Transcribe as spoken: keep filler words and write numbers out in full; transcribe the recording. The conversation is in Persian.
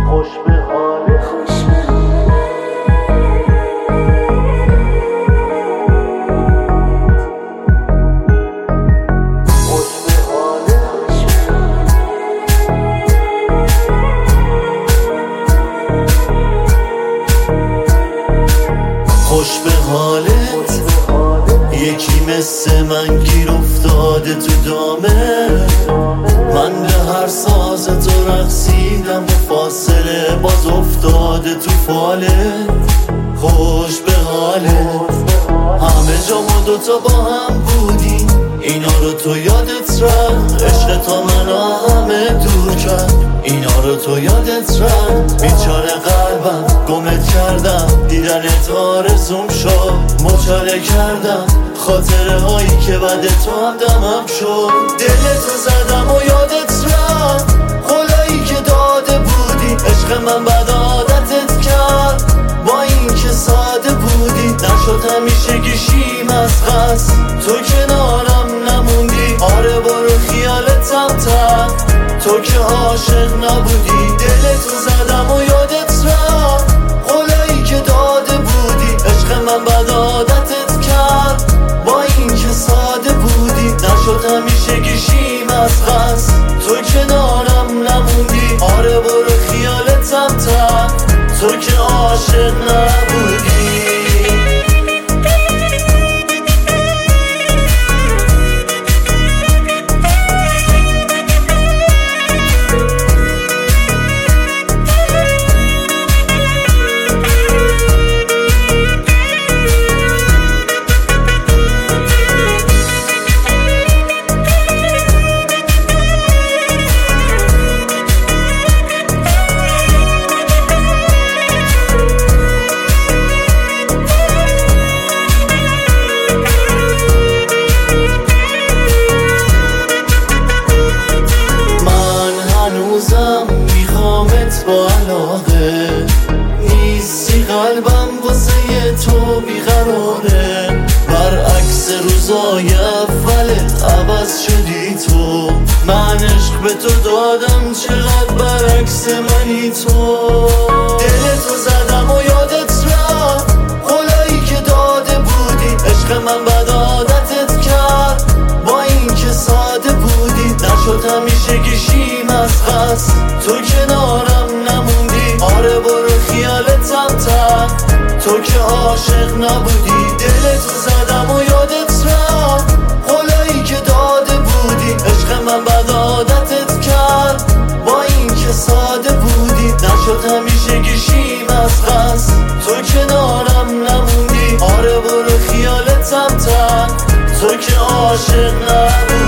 خوش به حالت خوش به خوش به حالت یکی مثل من گیر افتاده تو دامه. من به هر ساز تو رقصیدم و فاصله باز افتاده تو فالت. خوش به حالت همه جا ما دوتا با هم بودیم، اینا رو تو یادت رفت؟ عشق تا منو همه دور کرد، اینا رو تو یادت رفت؟ بیچاره قلبم گمت کردم، دیدنت آرزوم شد، مچاله کردم خاطره هایی که بعد تو هم دمم شد. دلتو زدم و یادت رفت خدایی که داده بودی، عشق من بعد عادتت کرد با این که ساده بودی. نشد همیشه گیشیم از قصد تو کنارم نموندی، آره برو خیالتم تر تو که عاشق نبودی. دلتو زدم و یادت رفت خدایی که داده بودی، عشق من بعد عادتت کرد با این که ساده بودی. نشد همیشه گیشیم از قصد تو کنارم نموندی، آره برو خیالتم تر تو که عاشق نبودی. میخوامت با علاقه، نیستی قلبم واسه تو بیقراره. برعکس روزای اولت عوض شدی تو، من عشق به تو دادم چقدر برعکس منی تو. دلتو زدم و یادت رفت خدایی که داده بودی، عشق من بعد عادتت کرد با این که ساده بودی. نشد همیشه گیشیم از قصد تو کنارم نموندی، آره برو خیالتم تر تو که عاشق نبودی. دلتو زدم و یادت رفت خدایی که داده بودی، عشق من بعد عادتت کرد با این که ساده بودی. نشد همیشه گیشیم از قصد تو کنارم نموندی، آره برو خیالتم تر تو که عاشق نبودی.